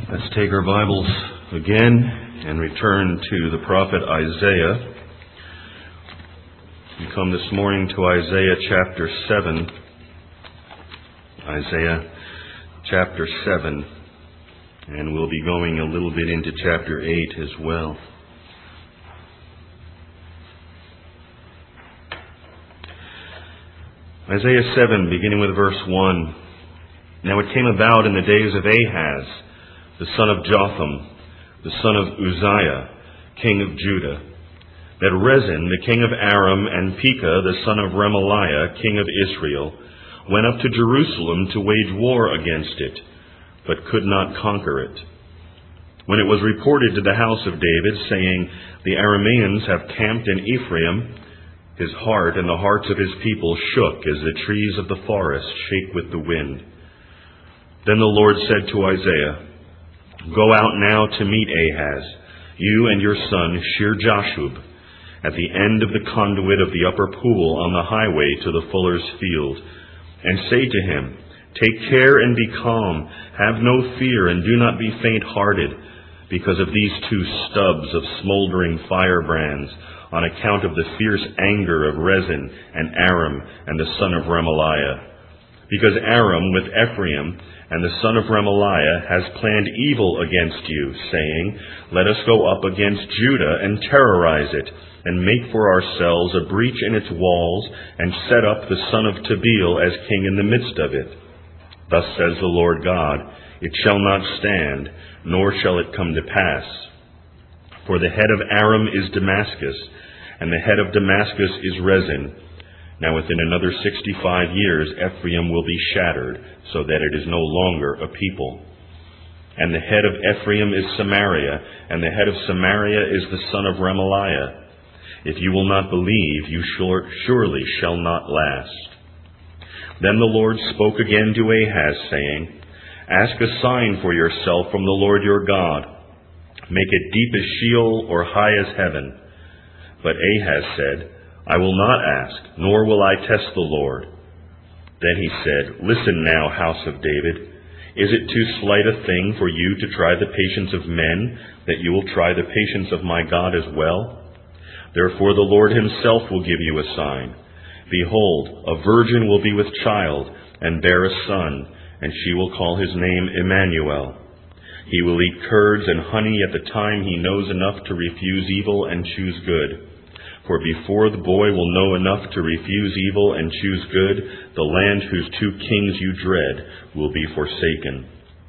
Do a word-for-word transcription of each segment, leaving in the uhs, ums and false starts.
Let's take our Bibles again and return to the prophet Isaiah. We come this morning to Isaiah chapter seven. Isaiah chapter seven. And we'll be going a little bit into chapter eight as well. Isaiah seven, beginning with verse one. Now it came about in the days of Ahaz, the son of Jotham, the son of Uzziah, king of Judah, that Rezin, the king of Aram, and Pekah, the son of Remaliah, king of Israel, went up to Jerusalem to wage war against it, but could not conquer it. When it was reported to the house of David, saying, the Arameans have camped in Ephraim, his heart and the hearts of his people shook as the trees of the forest shake with the wind. Then the Lord said to Isaiah, Go out now to meet Ahaz, you and your son Shear-Jashub, at the end of the conduit of the upper pool on the highway to the fuller's field, and say to him, Take care and be calm, have no fear, and do not be faint-hearted, because of these two stubs of smoldering firebrands, on account of the fierce anger of Rezin and Aram and the son of Remaliah. Because Aram with Ephraim and the son of Remaliah has planned evil against you, saying, Let us go up against Judah and terrorize it, and make for ourselves a breach in its walls, and set up the son of Tabeel as king in the midst of it. Thus says the Lord God, It shall not stand, nor shall it come to pass. For the head of Aram is Damascus, and the head of Damascus is Rezin. Now within another sixty-five years Ephraim will be shattered, so that it is no longer a people. And the head of Ephraim is Samaria, and the head of Samaria is the son of Remaliah. If you will not believe, you surely shall not last. Then the Lord spoke again to Ahaz, saying, Ask a sign for yourself from the Lord your God. Make it deep as Sheol or high as heaven. But Ahaz said, I will not ask, nor will I test the Lord. Then he said, Listen now, house of David. Is it too slight a thing for you to try the patience of men, that you will try the patience of my God as well? Therefore the Lord himself will give you a sign. Behold, a virgin will be with child, and bear a son, and she will call his name Emmanuel. He will eat curds and honey at the time he knows enough to refuse evil and choose good. For before the boy will know enough to refuse evil and choose good, the land whose two kings you dread will be forsaken.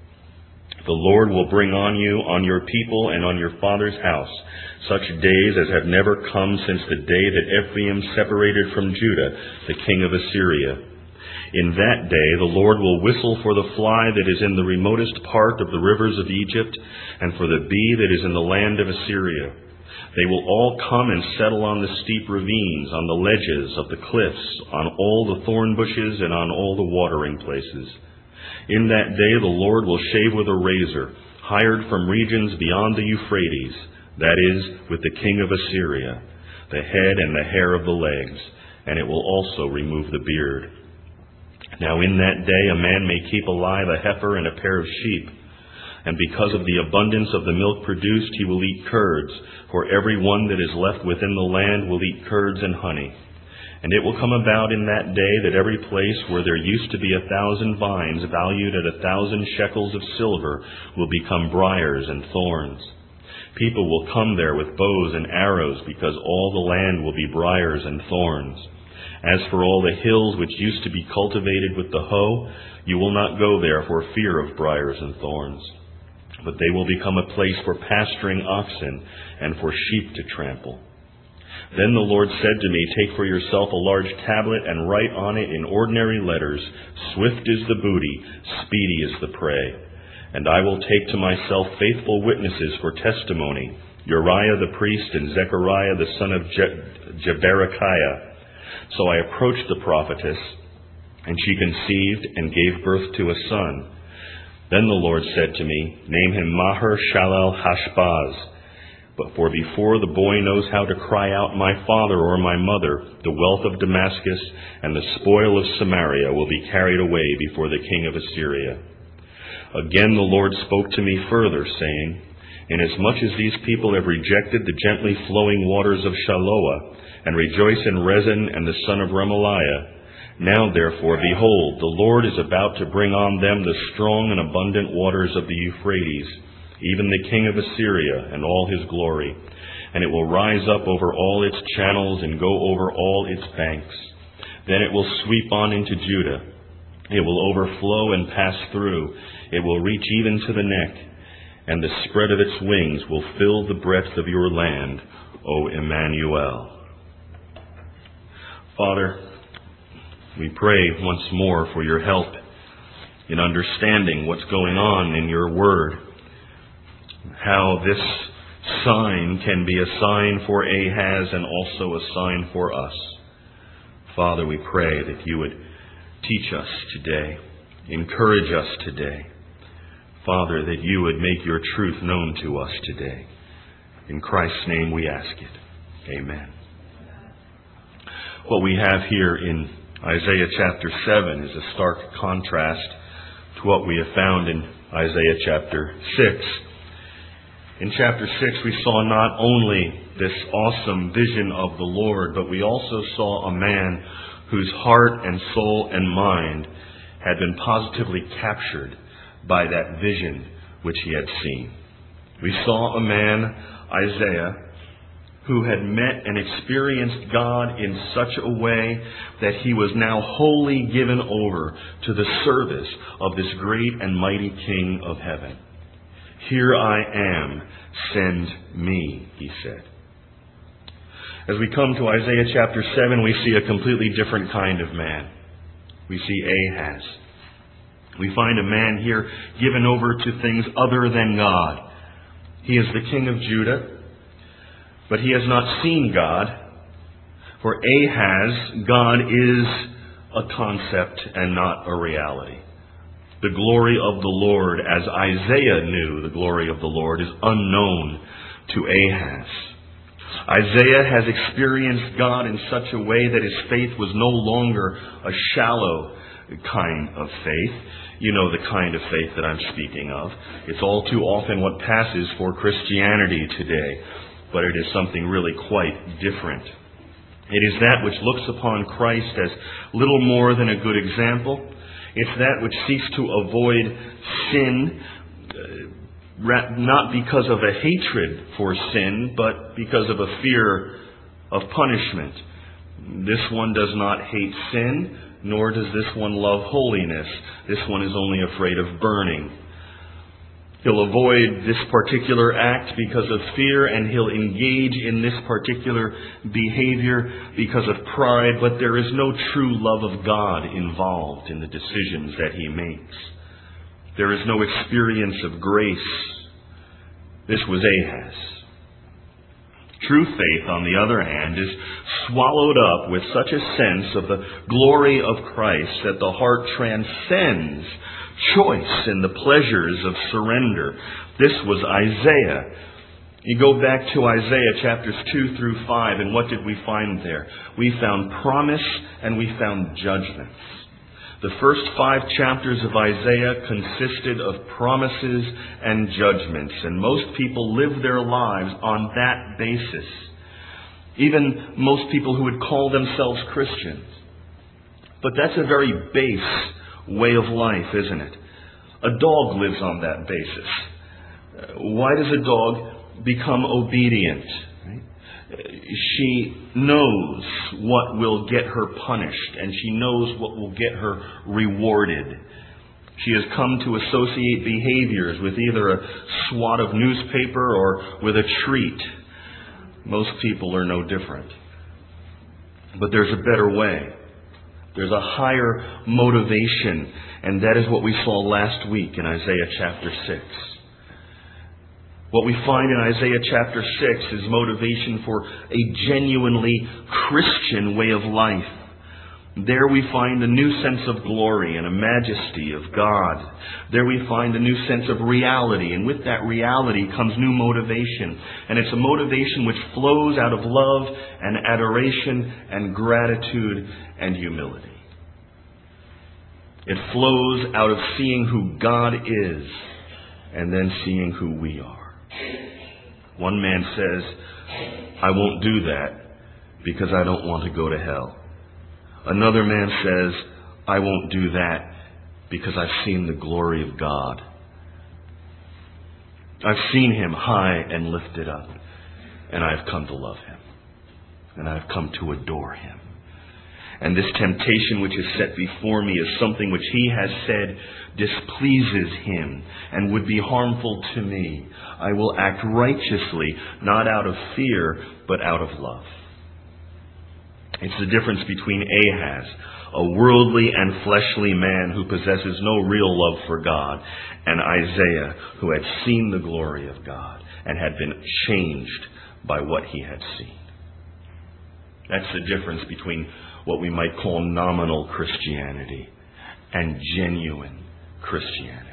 The Lord will bring on you, on your people, and on your father's house, such days as have never come since the day that Ephraim separated from Judah, the king of Assyria. In that day the Lord will whistle for the fly that is in the remotest part of the rivers of Egypt, and for the bee that is in the land of Assyria. They will all come and settle on the steep ravines, on the ledges of the cliffs, on all the thorn bushes, and on all the watering places. In that day the Lord will shave with a razor, hired from regions beyond the Euphrates, that is, with the king of Assyria, the head and the hair of the legs, and it will also remove the beard. Now in that day a man may keep alive a heifer and a pair of sheep, and because of the abundance of the milk produced, he will eat curds, for every one that is left within the land will eat curds and honey. And it will come about in that day that every place where there used to be a thousand vines valued at a thousand shekels of silver will become briars and thorns. People will come there with bows and arrows, because all the land will be briars and thorns. As for all the hills which used to be cultivated with the hoe, you will not go there for fear of briars and thorns. But they will become a place for pasturing oxen and for sheep to trample. Then the Lord said to me, Take for yourself a large tablet and write on it in ordinary letters, Swift is the booty, speedy is the prey. And I will take to myself faithful witnesses for testimony, Uriah the priest and Zechariah the son of Je- Jeberechiah. So I approached the prophetess, and she conceived and gave birth to a son. Then the Lord said to me, Name him Maher-Shalal-Hashbaz. But for before the boy knows how to cry out, My father or my mother, the wealth of Damascus and the spoil of Samaria will be carried away before the king of Assyria. Again the Lord spoke to me further, saying, Inasmuch as these people have rejected the gently flowing waters of Shiloah, and rejoice in Rezin and the son of Remaliah, now therefore, behold, the Lord is about to bring on them the strong and abundant waters of the Euphrates, even the king of Assyria and all his glory. And it will rise up over all its channels and go over all its banks. Then it will sweep on into Judah. It will overflow and pass through. It will reach even to the neck, and the spread of its wings will fill the breadth of your land, O Emmanuel. Father, we pray once more for your help in understanding what's going on in your word, how this sign can be a sign for Ahaz and also a sign for us. Father, we pray that you would teach us today, encourage us today. Father, that you would make your truth known to us today. In Christ's name we ask it. Amen. What we have here in Isaiah chapter seven is a stark contrast to what we have found in Isaiah chapter six. In chapter six, we saw not only this awesome vision of the Lord, but we also saw a man whose heart and soul and mind had been positively captured by that vision which he had seen. We saw a man, Isaiah, who had met and experienced God in such a way that he was now wholly given over to the service of this great and mighty King of heaven. Here I am, send me, he said. As we come to Isaiah chapter seven, we see a completely different kind of man. We see Ahaz. We find a man here given over to things other than God. He is the king of Judah, but he has not seen God. For Ahaz, God is a concept and not a reality. The glory of the Lord, as Isaiah knew the glory of the Lord, is unknown to Ahaz. Isaiah has experienced God in such a way that his faith was no longer a shallow kind of faith. You know the kind of faith that I'm speaking of. It's all too often what passes for Christianity today, but it is something really quite different. It is that which looks upon Christ as little more than a good example. It's that which seeks to avoid sin, uh, not because of a hatred for sin, but because of a fear of punishment. This one does not hate sin, nor does this one love holiness. This one is only afraid of burning. He'll avoid this particular act because of fear, and he'll engage in this particular behavior because of pride, but there is no true love of God involved in the decisions that he makes. There is no experience of grace. This was Ahaz. True faith, on the other hand, is swallowed up with such a sense of the glory of Christ that the heart transcends choice in the pleasures of surrender. This was Isaiah. You go back to Isaiah chapters two through five, and what did we find there? We found promise and we found judgments. The first five chapters of Isaiah consisted of promises and judgments, and most people live their lives on that basis. Even most people who would call themselves Christians. But that's a very base way of life, isn't it? A dog lives on that basis. Why does a dog become obedient? She knows what will get her punished, and she knows what will get her rewarded. She has come to associate behaviors with either a swat of newspaper or with a treat. Most people are no different. But there's a better way. There's a higher motivation, and that is what we saw last week in Isaiah chapter six. What we find in Isaiah chapter six is motivation for a genuinely Christian way of life. There we find a new sense of glory and a majesty of God. There we find a new sense of reality, and with that reality comes new motivation. And it's a motivation which flows out of love and adoration and gratitude and humility. It flows out of seeing who God is and then seeing who we are. One man says, I won't do that because I don't want to go to hell. Another man says, I won't do that because I've seen the glory of God. I've seen Him high and lifted up, and I've come to love Him, and I've come to adore Him. And this temptation which is set before me is something which He has said displeases Him and would be harmful to me. I will act righteously, not out of fear, but out of love. It's the difference between Ahaz, a worldly and fleshly man who possesses no real love for God, and Isaiah, who had seen the glory of God and had been changed by what he had seen. That's the difference between what we might call nominal Christianity and genuine Christianity.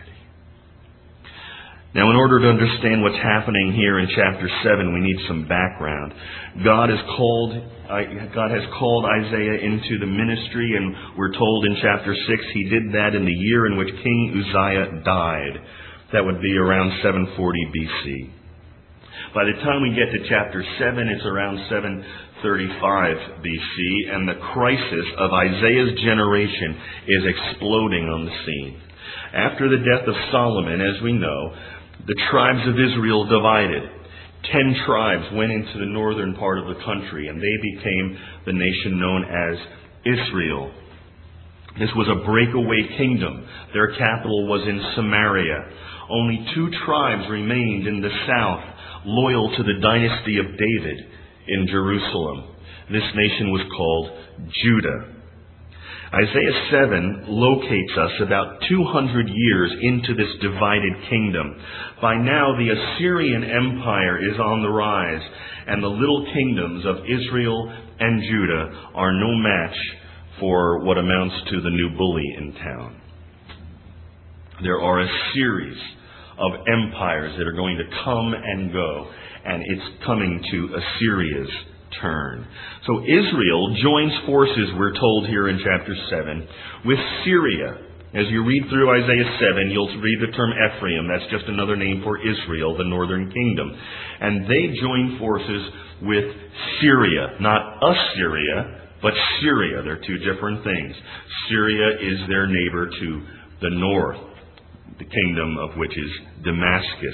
Now, in order to understand what's happening here in chapter seven, we need some background. God has called God has called Isaiah into the ministry, and we're told in chapter six He did that in the year in which King Uzziah died. That would be around seven forty B C. By the time we get to chapter seven, it's around seven thirty-five B C, and the crisis of Isaiah's generation is exploding on the scene. After the death of Solomon, as we know, the tribes of Israel divided. Ten tribes went into the northern part of the country, and they became the nation known as Israel. This was a breakaway kingdom. Their capital was in Samaria. Only two tribes remained in the south, loyal to the dynasty of David in Jerusalem. This nation was called Judah. Isaiah seven locates us about two hundred years into this divided kingdom. By now, the Assyrian Empire is on the rise, and the little kingdoms of Israel and Judah are no match for what amounts to the new bully in town. There are a series of empires that are going to come and go, and it's coming to Assyria's turn. So Israel joins forces, we're told here in chapter seven, with Syria. As you read through Isaiah seven, you'll read the term Ephraim. That's just another name for Israel, the northern kingdom. And they join forces with Syria, not Assyria, but Syria. They're two different things. Syria is their neighbor to the north, the kingdom of which is Damascus.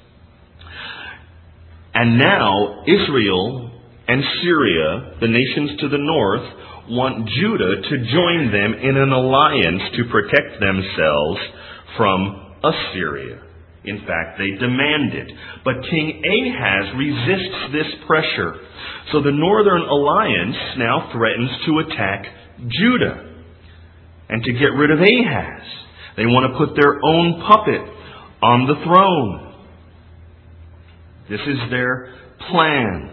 And now Israel and Syria, the nations to the north, want Judah to join them in an alliance to protect themselves from Assyria. In fact, they demand it. But King Ahaz resists this pressure. So the northern alliance now threatens to attack Judah and to get rid of Ahaz. They want to put their own puppet on the throne. This is their plan.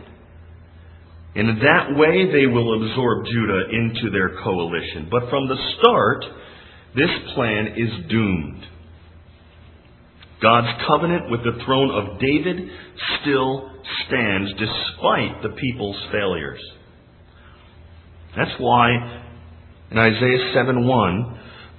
In that way, they will absorb Judah into their coalition. But from the start, this plan is doomed. God's covenant with the throne of David still stands despite the people's failures. That's why in Isaiah seven one,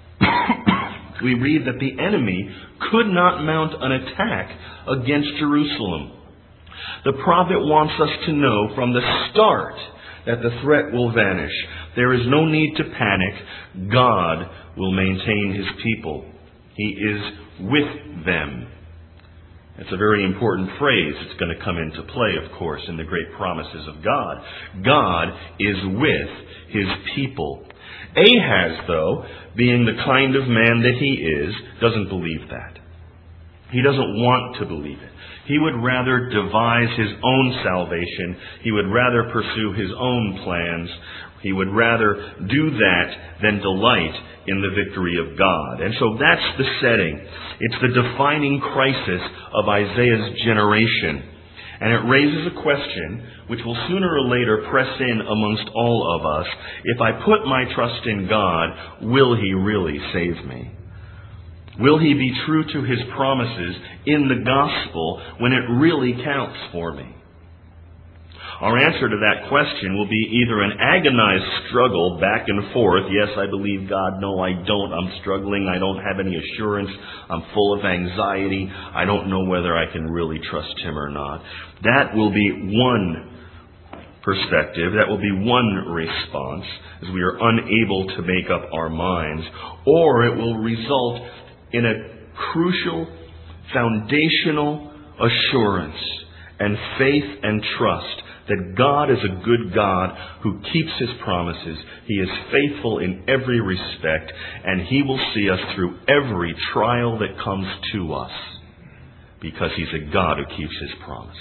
we read that the enemy could not mount an attack against Jerusalem. The prophet wants us to know from the start that the threat will vanish. There is no need to panic. God will maintain His people. He is with them. It's a very important phrase. It's going to come into play, of course, in the great promises of God. God is with His people. Ahaz, though, being the kind of man that he is, doesn't believe that. He doesn't want to believe it. He would rather devise his own salvation. He would rather pursue his own plans. He would rather do that than delight in the victory of God. And so that's the setting. It's the defining crisis of Isaiah's generation. And it raises a question which will sooner or later press in amongst all of us. If I put my trust in God, will He really save me? Will He be true to His promises in the gospel when it really counts for me? Our answer to that question will be either an agonized struggle back and forth. Yes, I believe God. No, I don't. I'm struggling. I don't have any assurance. I'm full of anxiety. I don't know whether I can really trust Him or not. That will be one perspective. That will be one response, as we are unable to make up our minds. Or it will result in a crucial, foundational assurance and faith and trust that God is a good God who keeps His promises. He is faithful in every respect, and He will see us through every trial that comes to us, because He's a God who keeps His promises.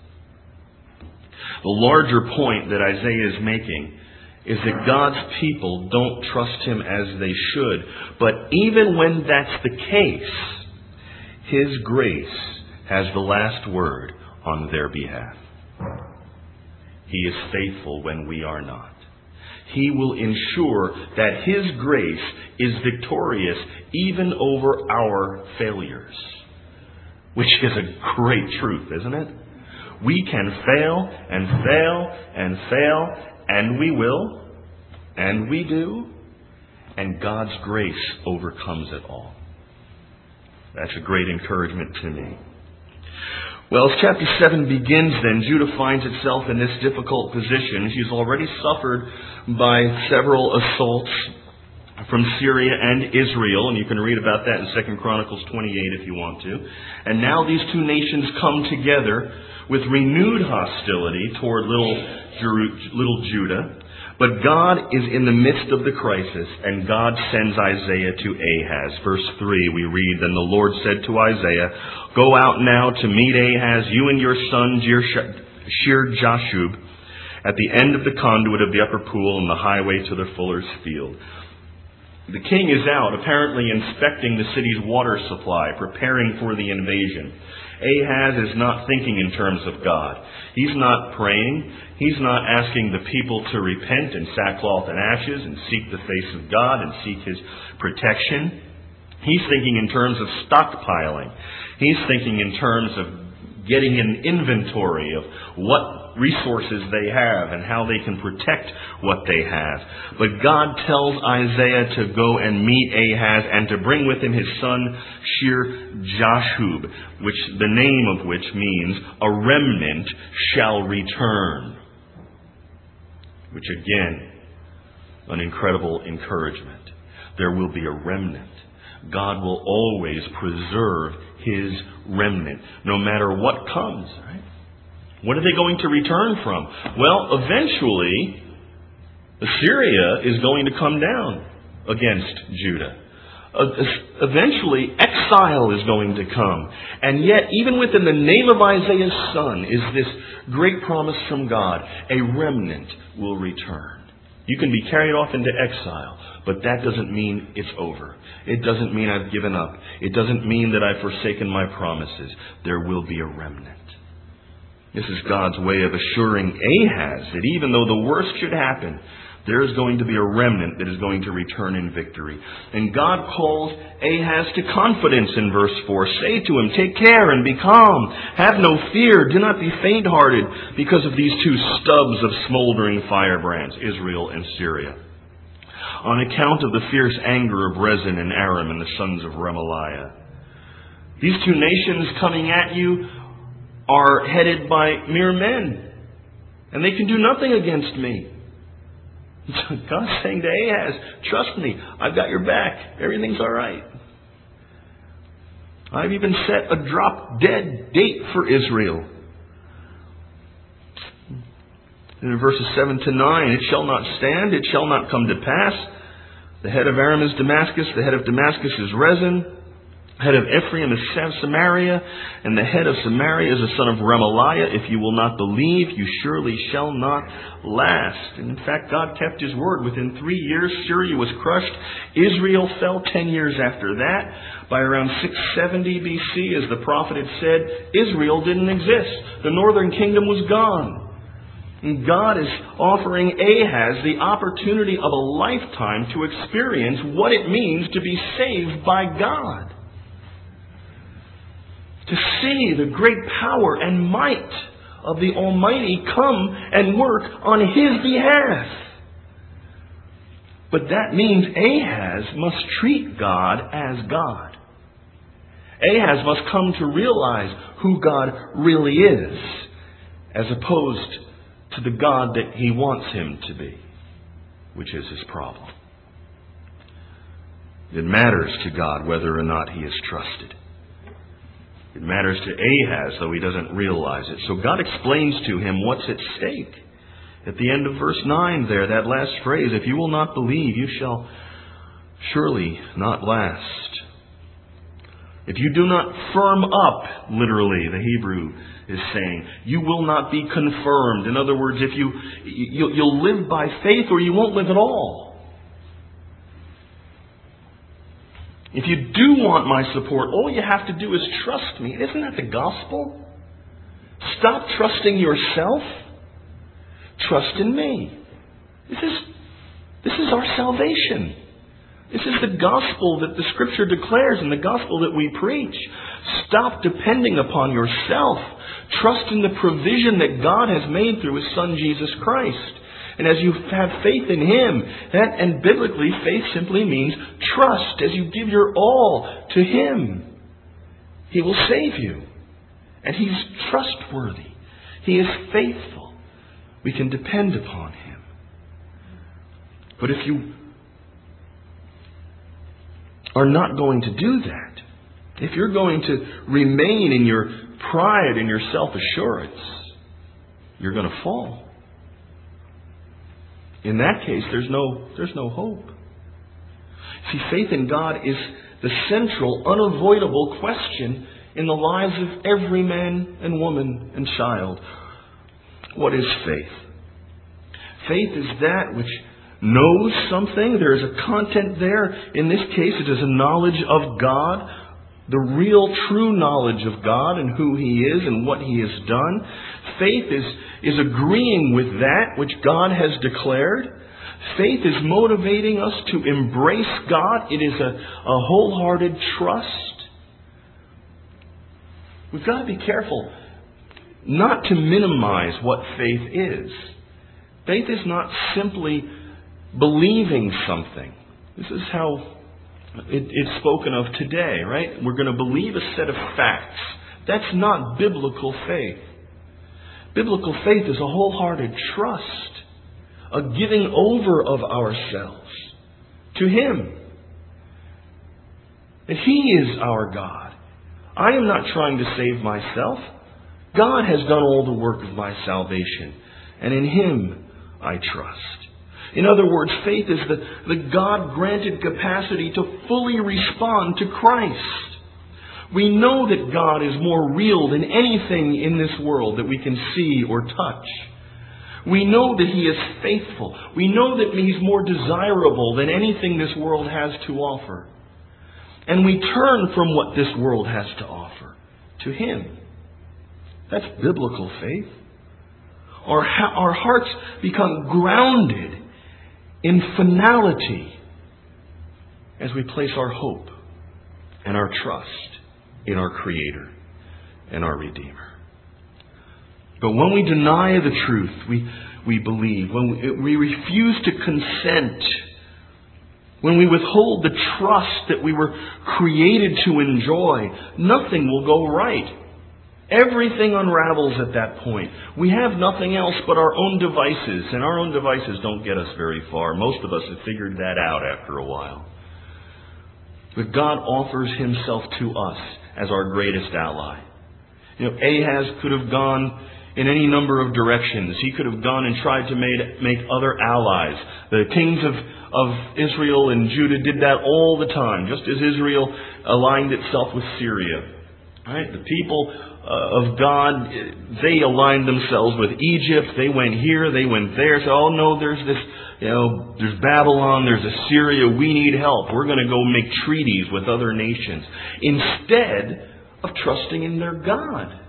The larger point that Isaiah is making is that God's people don't trust Him as they should. But even when that's the case, His grace has the last word on their behalf. He is faithful when we are not. He will ensure that His grace is victorious even over our failures. Which is a great truth, isn't it? We can fail and fail and fail, and we will, and we do, and God's grace overcomes it all. That's a great encouragement to me. Well, as chapter seven begins then, Judah finds itself in this difficult position. She's already suffered by several assaults from Syria and Israel, and you can read about that in Second Chronicles twenty-eight if you want to. And now these two nations come together with renewed hostility toward little, Jeru- little Judah. But God is in the midst of the crisis, and God sends Isaiah to Ahaz. Verse three, we read, Then the Lord said to Isaiah, Go out now to meet Ahaz, you and your son Shear-Jashub, at the end of the conduit of the upper pool and the highway to the fuller's field. The king is out, apparently inspecting the city's water supply, preparing for the invasion. Ahaz is not thinking in terms of God. He's not praying. He's not asking the people to repent in sackcloth and ashes and seek the face of God and seek His protection. He's thinking in terms of stockpiling. He's thinking in terms of getting an inventory of what resources they have and how they can protect what they have. But God tells Isaiah to go and meet Ahaz and to bring with him his son Shear-Jashub, which the name of which means a remnant shall return. Which again, an incredible encouragement. There will be a remnant. God will always preserve His remnant, no matter what comes, right? What are they going to return from? Well, eventually, Assyria is going to come down against Judah. Eventually, exile is going to come. And yet, even within the name of Isaiah's son, is this great promise from God. A remnant will return. You can be carried off into exile, but that doesn't mean it's over. It doesn't mean I've given up. It doesn't mean that I've forsaken my promises. There will be a remnant. This is God's way of assuring Ahaz that even though the worst should happen, there is going to be a remnant that is going to return in victory. And God calls Ahaz to confidence in verse four. Say to him, take care and be calm. Have no fear. Do not be faint-hearted because of these two stubs of smoldering firebrands, Israel and Syria. On account of the fierce anger of Rezin and Aram and the sons of Remaliah. These two nations coming at you are headed by mere men. And they can do nothing against me. God's saying to Ahaz, trust me, I've got your back. Everything's all right. I've even set a drop-dead date for Israel. And in verses seven to nine, it shall not stand, it shall not come to pass. The head of Aram is Damascus, the head of Damascus is Rezin. The head of Ephraim is Samaria, and the head of Samaria is the son of Remaliah. If you will not believe, you surely shall not last. And in fact, God kept His word. Within three years, Syria was crushed. Israel fell ten years after that. By around six seventy B C, as the prophet had said, Israel didn't exist. The northern kingdom was gone. And God is offering Ahaz the opportunity of a lifetime to experience what it means to be saved by God. To see the great power and might of the Almighty come and work on His behalf. But that means Ahaz must treat God as God. Ahaz must come to realize who God really is, as opposed to the God that he wants him to be, which is his problem. It matters to God whether or not he is trusted. It matters to Ahaz, though he doesn't realize it. So God explains to him what's at stake. At the end of verse nine there, that last phrase, if you will not believe, you shall surely not last. If you do not firm up, literally, the Hebrew is saying, you will not be confirmed. In other words, if you, you you'll live by faith or you won't live at all. If you do want my support, all you have to do is trust me. Isn't that the gospel? Stop trusting yourself. Trust in me. This is, this is our salvation. This is the gospel that the Scripture declares and the gospel that we preach. Stop depending upon yourself. Trust in the provision that God has made through His Son, Jesus Christ. And as you have faith in Him, that, and biblically, faith simply means trust. As you give your all to Him, He will save you. And He's trustworthy. He is faithful. We can depend upon Him. But if you are not going to do that, if you're going to remain in your pride and your self-assurance, you're going to fall. In that case, there's no, there's no hope. See, faith in God is the central, unavoidable question in the lives of every man and woman and child. What is faith? Faith is that which knows something. There is a content there. In this case, it is a knowledge of God, the real, true knowledge of God and who He is and what He has done. Faith is, is agreeing with that which God has declared. Faith is motivating us to embrace God. It is a, a wholehearted trust. We've got to be careful not to minimize what faith is. Faith is not simply believing something. This is how it, it's spoken of today, right? We're going to believe a set of facts. That's not biblical faith. Biblical faith is a wholehearted trust, a giving over of ourselves to Him. That He is our God. I am not trying to save myself. God has done all the work of my salvation, and in Him I trust. In other words, faith is the, the God-granted capacity to fully respond to Christ. We know that God is more real than anything in this world that we can see or touch. We know that He is faithful. We know that He's more desirable than anything this world has to offer. And we turn from what this world has to offer to Him. That's biblical faith. Our, our hearts become grounded in finality as we place our hope and our trust in our Creator and our Redeemer. But when we deny the truth we, we believe, when we, we refuse to consent, when we withhold the trust that we were created to enjoy, nothing will go right. Everything unravels at that point. We have nothing else but our own devices, and our own devices don't get us very far. Most of us have figured that out after a while. But God offers Himself to us as our greatest ally. You know, Ahaz could have gone in any number of directions. He could have gone and tried to make, make other allies. The kings of, of Israel and Judah did that all the time, just as Israel aligned itself with Syria. Right? The people uh, of God, they aligned themselves with Egypt. They went here, they went there. So, oh no, there's this, you know, there's Babylon, there's Assyria. We need help. We're going to go make treaties with other nations instead of trusting in their God.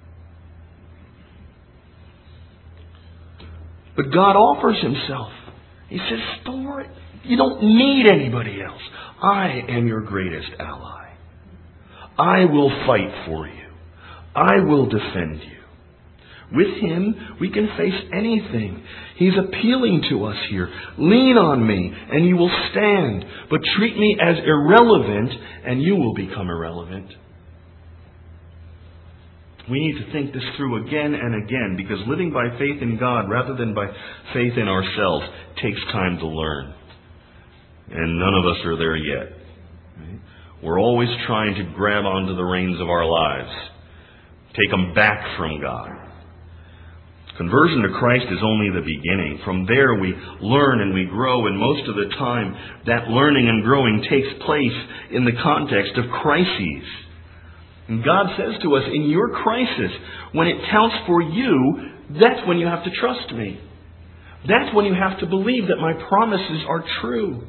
But God offers Himself. He says, don't worry. You don't need anybody else. I am your greatest ally. I will fight for you. I will defend you. With Him, we can face anything. He's appealing to us here. Lean on me, and you will stand. But treat me as irrelevant, and you will become irrelevant. We need to think this through again and again, because living by faith in God rather than by faith in ourselves takes time to learn. And none of us are there yet. Right? We're always trying to grab onto the reins of our lives, take them back from God. Conversion to Christ is only the beginning. From there we learn and we grow, and most of the time that learning and growing takes place in the context of crises. And God says to us, in your crisis, when it counts for you, that's when you have to trust me. That's when you have to believe that my promises are true.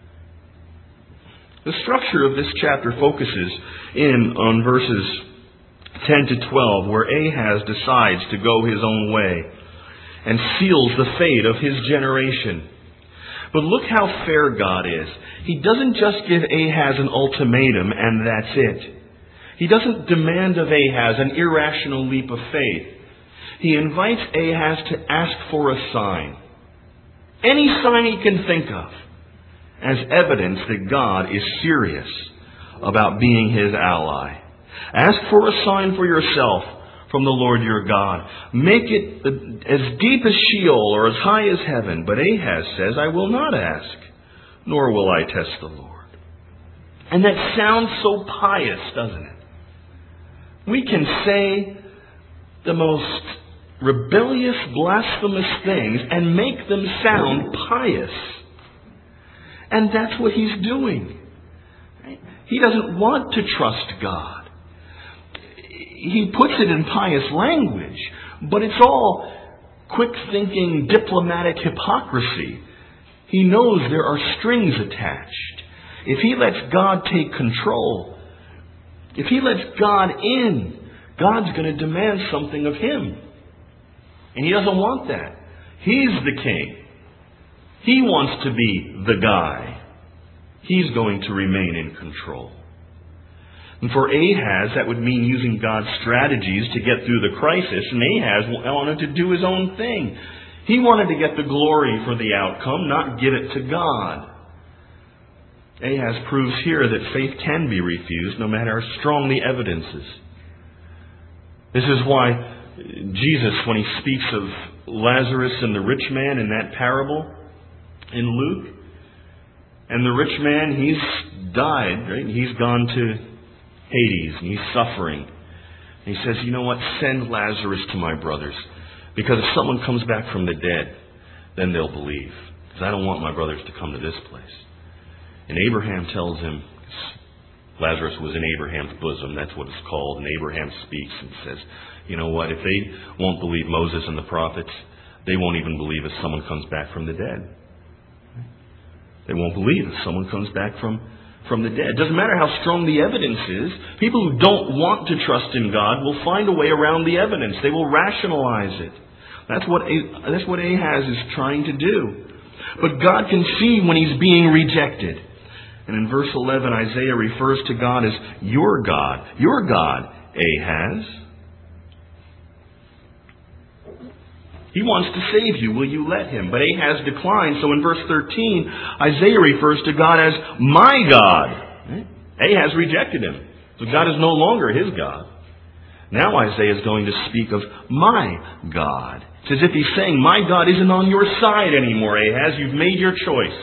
The structure of this chapter focuses in on verses ten to twelve, where Ahaz decides to go his own way and seals the fate of his generation. But look how fair God is. He doesn't just give Ahaz an ultimatum and that's it. He doesn't demand of Ahaz an irrational leap of faith. He invites Ahaz to ask for a sign. Any sign he can think of, as evidence that God is serious about being his ally. Ask for a sign for yourself from the Lord your God. Make it as deep as Sheol or as high as heaven. But Ahaz says, I will not ask, nor will I test the Lord. And that sounds so pious, doesn't it? We can say the most rebellious, blasphemous things and make them sound pious. And that's what he's doing. He doesn't want to trust God. He puts it in pious language, but it's all quick-thinking, diplomatic hypocrisy. He knows there are strings attached. If he lets God take control, if he lets God in, God's going to demand something of him. And he doesn't want that. He's the king. He wants to be the guy. He's going to remain in control. And for Ahaz, that would mean using God's strategies to get through the crisis. And Ahaz wanted to do his own thing. He wanted to get the glory for the outcome, not give it to God. Ahaz proves here that faith can be refused, no matter how strong the evidence is. This is why Jesus, when he speaks of Lazarus and the rich man in that parable in Luke, and the rich man, he's died, right? He's gone to Hades, and he's suffering. And he says, you know what? Send Lazarus to my brothers. Because if someone comes back from the dead, then they'll believe. Because I don't want my brothers to come to this place. And Abraham tells him, Lazarus was in Abraham's bosom, that's what it's called. And Abraham speaks and says, you know what? If they won't believe Moses and the prophets, they won't even believe if someone comes back from the dead. They won't believe if someone comes back from from the dead. It doesn't matter how strong the evidence is. People who don't want to trust in God will find a way around the evidence. They will rationalize it. That's what that's what Ahaz is trying to do. But God can see when he's being rejected. And in verse eleven, Isaiah refers to God as your God. Your God, Ahaz. He wants to save you. Will you let him? But Ahaz declined. So in verse thirteen, Isaiah refers to God as my God. Ahaz rejected him. So God is no longer his God. Now Isaiah is going to speak of my God. It's as if he's saying, my God isn't on your side anymore, Ahaz. You've made your choice.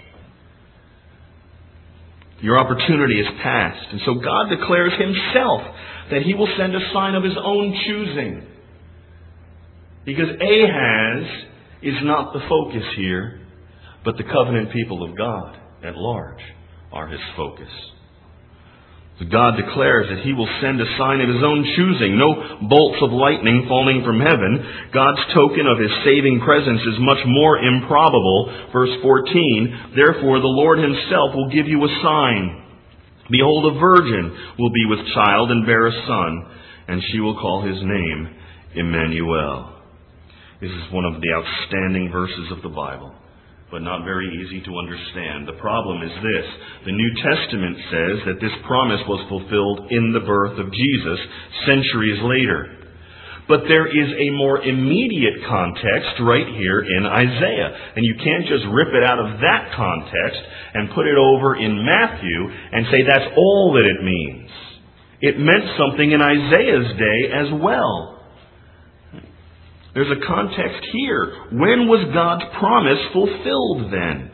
Your opportunity is past. And so God declares himself that he will send a sign of his own choosing. Because Ahaz is not the focus here, but the covenant people of God at large are his focus. So God declares that he will send a sign of his own choosing. No bolts of lightning falling from heaven. God's token of his saving presence is much more improbable. Verse fourteen, therefore the Lord himself will give you a sign. Behold, a virgin will be with child and bear a son, and she will call his name Emmanuel. This is one of the outstanding verses of the Bible, but not very easy to understand. The problem is this. The New Testament says that this promise was fulfilled in the birth of Jesus centuries later. But there is a more immediate context right here in Isaiah. And you can't just rip it out of that context and put it over in Matthew and say that's all that it means. It meant something in Isaiah's day as well. There's a context here. When was God's promise fulfilled then?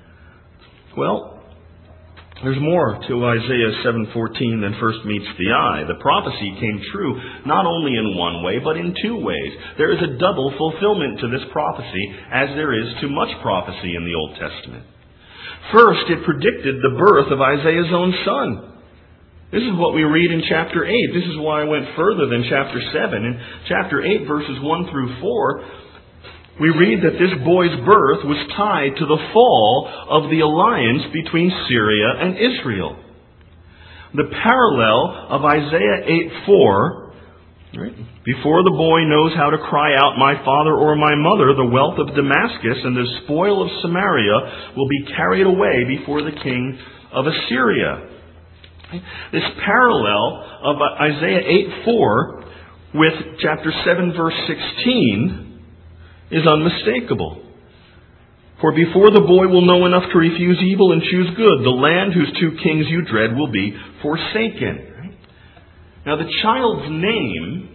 Well, there's more to Isaiah seven fourteen than first meets the eye. The prophecy came true not only in one way, but in two ways. There is a double fulfillment to this prophecy, as there is to much prophecy in the Old Testament. First, it predicted the birth of Isaiah's own son. This is what we read in chapter eight. This is why I went further than chapter seven. In chapter eight, verses one through four, we read that this boy's birth was tied to the fall of the alliance between Syria and Israel. The parallel of Isaiah eight four, right? Before the boy knows how to cry out, "My father or my mother," the wealth of Damascus and the spoil of Samaria will be carried away before the king of Assyria. This parallel of Isaiah eight four with chapter seven verse sixteen is unmistakable. For before the boy will know enough to refuse evil and choose good, the land whose two kings you dread will be forsaken. Now the child's name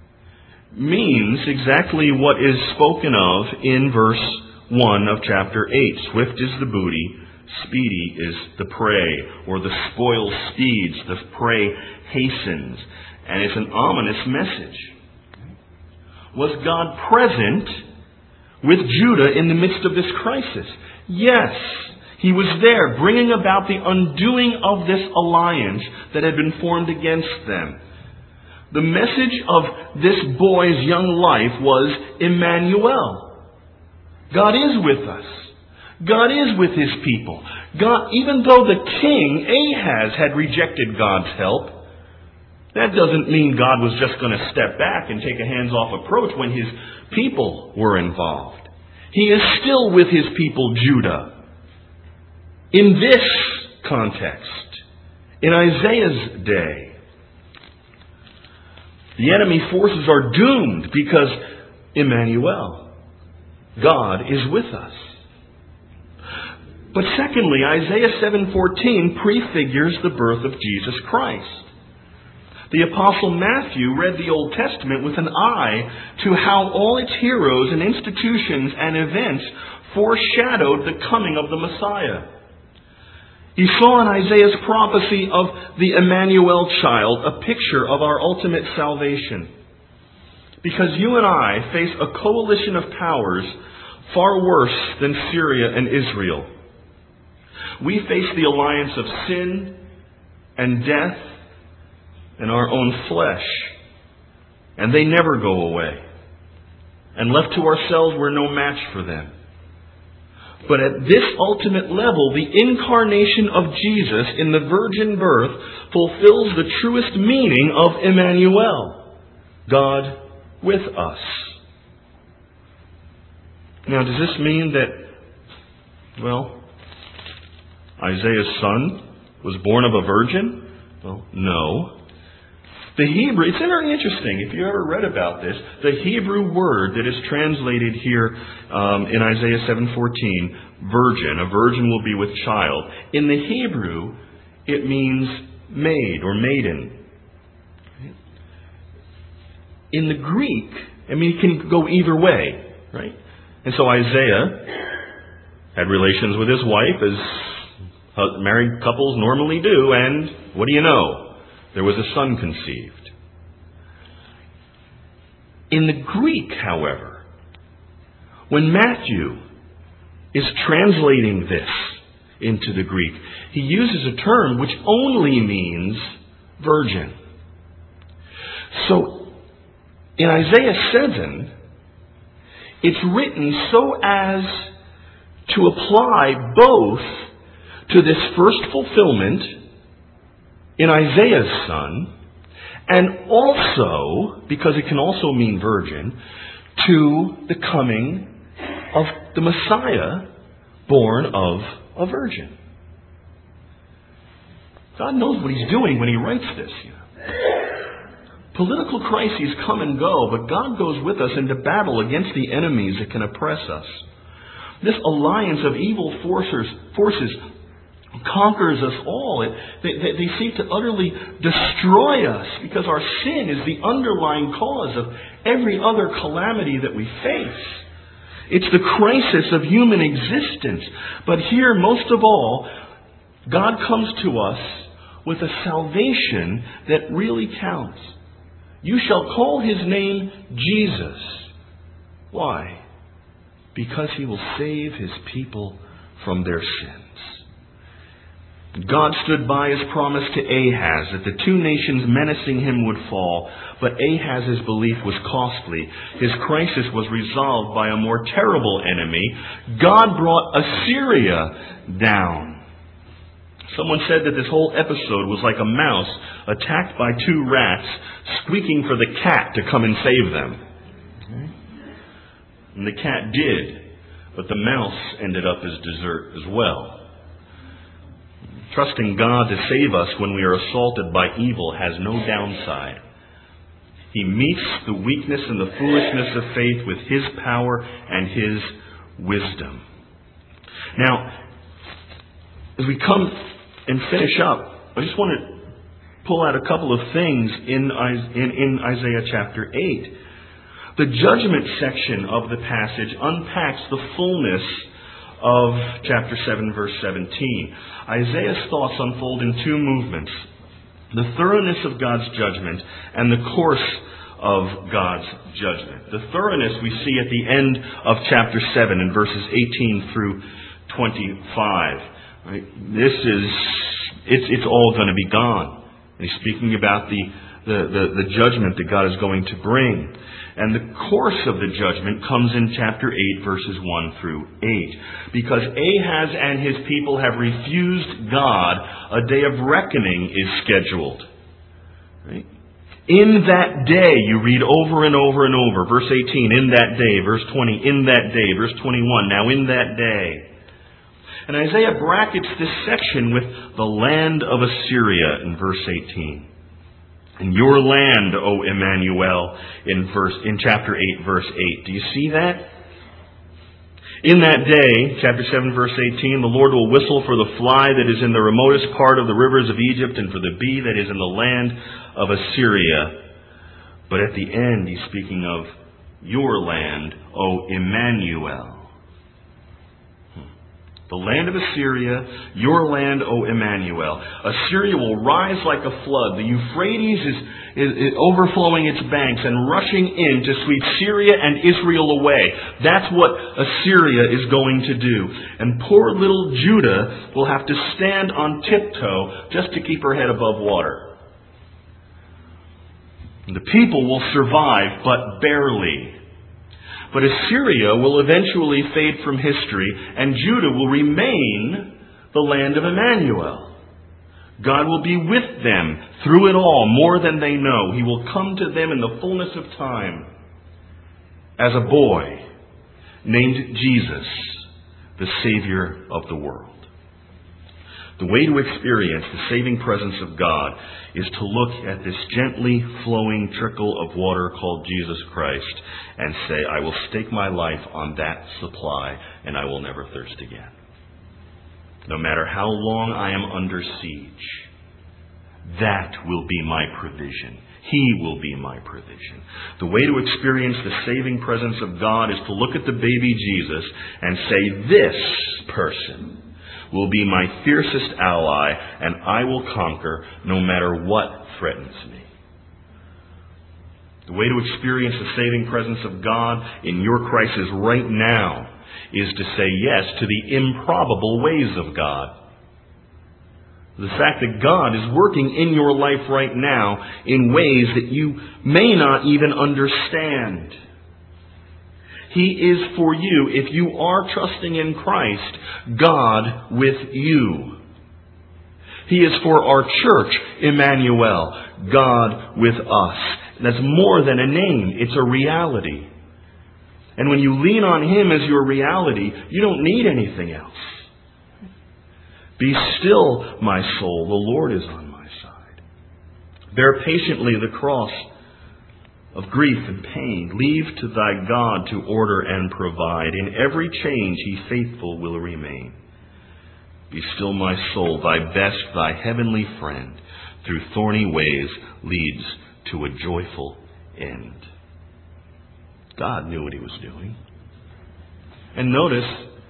means exactly what is spoken of in verse one of chapter eight. Swift is the booty, speedy is the prey, or the spoil speeds, the prey hastens. And it's an ominous message. Was God present with Judah in the midst of this crisis? Yes, He was there, bringing about the undoing of this alliance that had been formed against them. The message of this boy's young life was Emmanuel. God is with us. God is with His people. God, even though the king, Ahaz, had rejected God's help, that doesn't mean God was just going to step back and take a hands-off approach when His people were involved. He is still with His people, Judah. In this context, in Isaiah's day, the enemy forces are doomed because Emmanuel, God is with us. But secondly, Isaiah seven fourteen prefigures the birth of Jesus Christ. The Apostle Matthew read the Old Testament with an eye to how all its heroes and institutions and events foreshadowed the coming of the Messiah. He saw in Isaiah's prophecy of the Emmanuel child a picture of our ultimate salvation. Because you and I face a coalition of powers far worse than Syria and Israel. We face the alliance of sin and death and our own flesh. And they never go away. And left to ourselves, we're no match for them. But at this ultimate level, the incarnation of Jesus in the virgin birth fulfills the truest meaning of Emmanuel, God with us. Now, does this mean that, well, Isaiah's son was born of a virgin? Well, no. The Hebrew, it's very interesting, if you ever read about this, the Hebrew word that is translated here um, in Isaiah seven fourteen, virgin, a virgin will be with child. In the Hebrew, it means maid or maiden. In the Greek, I mean, it can go either way, right? And so Isaiah had relations with his wife, as married couples normally do, and what do you know? There was a son conceived. In the Greek, however, when Matthew is translating this into the Greek, he uses a term which only means virgin. So, in Isaiah seven, it's written so as to apply both to this first fulfillment in Isaiah's son, and also, because it can also mean virgin, to the coming of the Messiah born of a virgin. God knows what He's doing when He writes this. You know. Political crises come and go, but God goes with us into battle against the enemies that can oppress us. This alliance of evil forces, forces conquers us all. It, they, they, they seek to utterly destroy us because our sin is the underlying cause of every other calamity that we face. It's the crisis of human existence. But here, most of all, God comes to us with a salvation that really counts. You shall call his name Jesus. Why? Because he will save his people from their sins. God stood by his promise to Ahaz that the two nations menacing him would fall, but Ahaz's belief was costly. His crisis was resolved by a more terrible enemy. God brought Assyria down. Someone said that this whole episode was like a mouse attacked by two rats, squeaking for the cat to come and save them. And the cat did, but the mouse ended up as dessert as well. Trusting God to save us when we are assaulted by evil has no downside. He meets the weakness and the foolishness of faith with his power and his wisdom. Now, as we come and finish up, I just want to pull out a couple of things in, in, in Isaiah chapter eight. The judgment section of the passage unpacks the fullness of chapter seven, verse seventeen. Isaiah's thoughts unfold in two movements: the thoroughness of God's judgment and the course of God's judgment. The thoroughness we see at the end of chapter seven in verses eighteen through twenty-five. Right? This is, it's, it's all going to be gone. And he's speaking about the, the, the, the judgment that God is going to bring. And the course of the judgment comes in chapter eight, verses one through eight. Because Ahaz and his people have refused God, a day of reckoning is scheduled. Right? In that day, you read over and over and over. Verse eighteen, in that day. Verse twenty, in that day. Verse twenty-one, now in that day. And Isaiah brackets this section with the land of Assyria in verse eighteen. And your land, O Emmanuel, in verse in chapter eight, verse eight. Do you see that? In that day, chapter seven, verse eighteen, the Lord will whistle for the fly that is in the remotest part of the rivers of Egypt, and for the bee that is in the land of Assyria. But at the end, he's speaking of your land, O Emmanuel. The land of Assyria, your land, O Emmanuel. Assyria will rise like a flood. The Euphrates is, is, is overflowing its banks and rushing in to sweep Syria and Israel away. That's what Assyria is going to do. And poor little Judah will have to stand on tiptoe just to keep her head above water. And the people will survive, but barely. But Assyria will eventually fade from history, and Judah will remain the land of Emmanuel. God will be with them through it all, more than they know. He will come to them in the fullness of time as a boy named Jesus, the Savior of the world. The way to experience the saving presence of God is to look at this gently flowing trickle of water called Jesus Christ and say, I will stake my life on that supply and I will never thirst again. No matter how long I am under siege, that will be my provision. He will be my provision. The way to experience the saving presence of God is to look at the baby Jesus and say, this person will be my fiercest ally, and I will conquer no matter what threatens me. The way to experience the saving presence of God in your crisis right now is to say yes to the improbable ways of God. The fact that God is working in your life right now in ways that you may not even understand. He is for you, if you are trusting in Christ, God with you. He is for our church, Emmanuel, God with us. That's more than a name, it's a reality. And when you lean on Him as your reality, you don't need anything else. Be still, my soul, the Lord is on my side. Bear patiently the cross of grief and pain. Leave to thy God to order and provide. In every change he faithful will remain. Be still my soul, thy best, thy heavenly friend, through thorny ways leads to a joyful end. God knew what he was doing. And notice,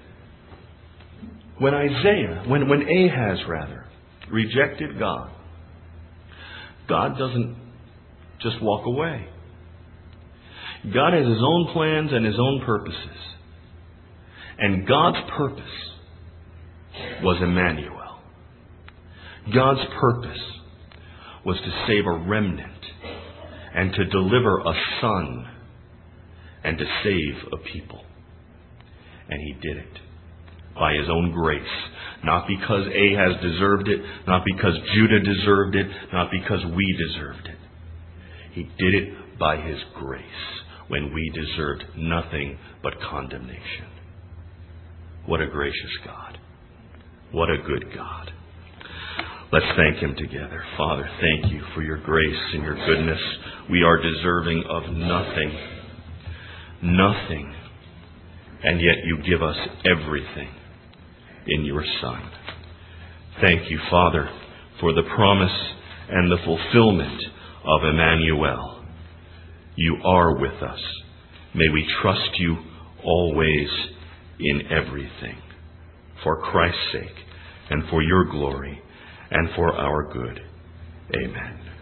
when Isaiah, when, when Ahaz rather, rejected God, God doesn't just walk away. God has his own plans and his own purposes. And God's purpose was Emmanuel. God's purpose was to save a remnant and to deliver a son and to save a people. And he did it by his own grace. Not because Ahaz deserved it, not because Judah deserved it, not because we deserved it. He did it by his grace when we deserved nothing but condemnation. What a gracious God. What a good God. Let's thank him together. Father, thank you for your grace and your goodness. We are deserving of nothing. Nothing. And yet you give us everything in your Son. Thank you, Father, for the promise and the fulfillment of Emmanuel. You are with us. May we trust you always in everything. For Christ's sake and for your glory and for our good. Amen.